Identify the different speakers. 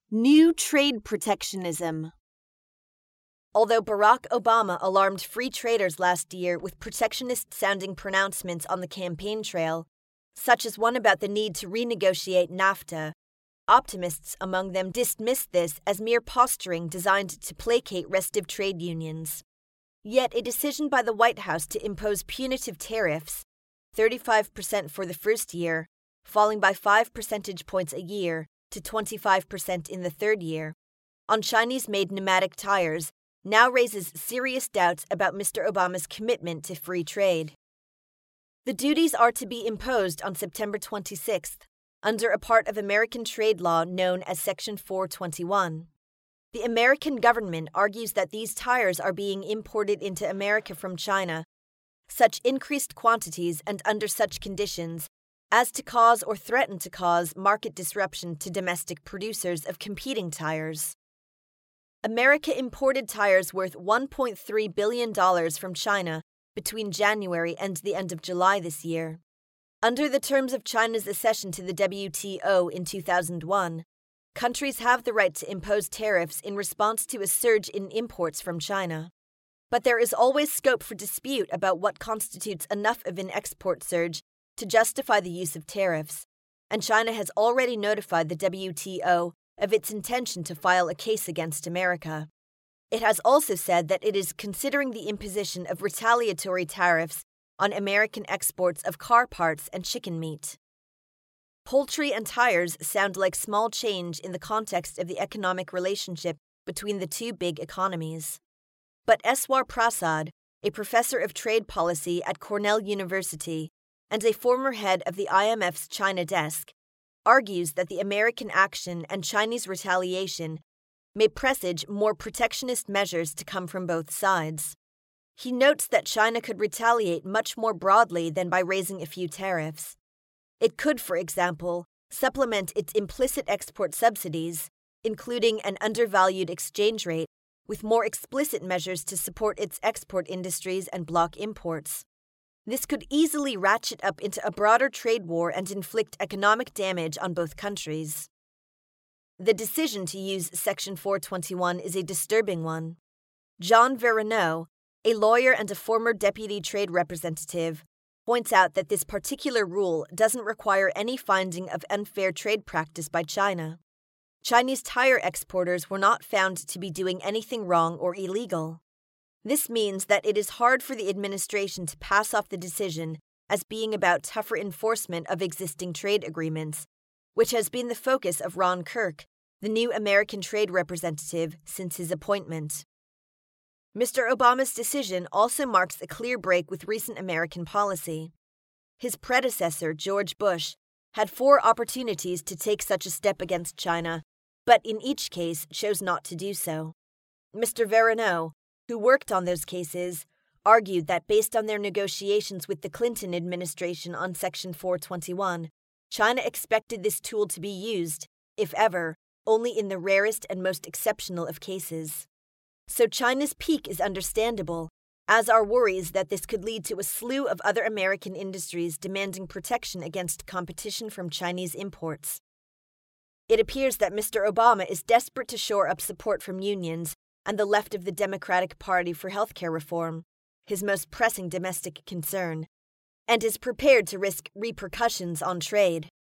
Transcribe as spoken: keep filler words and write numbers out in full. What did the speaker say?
Speaker 1: New trade protectionism. Although Barack Obama alarmed free traders last year with protectionist-sounding pronouncements on the campaign trail, such as one about the need to renegotiate NAFTA, optimists among them dismissed this as mere posturing designed to placate restive trade unions. Yet a decision by the White House to impose punitive tariffs, thirty-five percent for the first year, falling by five percentage points a year, to twenty-five percent in the third year, on Chinese-made pneumatic tires now raises serious doubts about Mister Obama's commitment to free trade. The duties are to be imposed on September twenty-sixth under a part of American trade law known as Section four twenty-one. The American government argues that these tires are being imported into America from China, such increased quantities and under such conditions as to cause or threaten to cause market disruption to domestic producers of competing tires. America imported tires worth one point three billion dollars from China between January and the end of July this year. Under the terms of China's accession to the W T O in two thousand one, countries have the right to impose tariffs in response to a surge in imports from China. But there is always scope for dispute about what constitutes enough of an export surge to justify the use of tariffs, and China has already notified the W T O of its intention to file a case against America. It has also said that it is considering the imposition of retaliatory tariffs on American exports of car parts and chicken meat. Poultry and tires sound like small change in the context of the economic relationship between the two big economies. But Eswar Prasad, a professor of trade policy at Cornell University and a former head of the I M F's China desk, argues that the American action and Chinese retaliation may presage more protectionist measures to come from both sides. He notes that China could retaliate much more broadly than by raising a few tariffs. It could, for example, supplement its implicit export subsidies, including an undervalued exchange rate, with more explicit measures to support its export industries and block imports. This could easily ratchet up into a broader trade war and inflict economic damage on both countries. The decision to use Section four twenty-one is a disturbing one. John Verreneau, a lawyer and a former deputy trade representative, points out that this particular rule doesn't require any finding of unfair trade practice by China. Chinese tire exporters were not found to be doing anything wrong or illegal. This means that it is hard for the administration to pass off the decision as being about tougher enforcement of existing trade agreements, which has been the focus of Ron Kirk, the new American trade representative, since his appointment. Mister Obama's decision also marks a clear break with recent American policy. His predecessor, George Bush, had four opportunities to take such a step against China, but in each case chose not to do so. Mister Verreneau, who worked on those cases, argued that based on their negotiations with the Clinton administration on Section four twenty-one, China expected this tool to be used, if ever, only in the rarest and most exceptional of cases. So China's pique is understandable, as are worries that this could lead to a slew of other American industries demanding protection against competition from Chinese imports. It appears that Mister Obama is desperate to shore up support from unions and the left of the Democratic Party for healthcare reform, his most pressing domestic concern, and is prepared to risk repercussions on trade.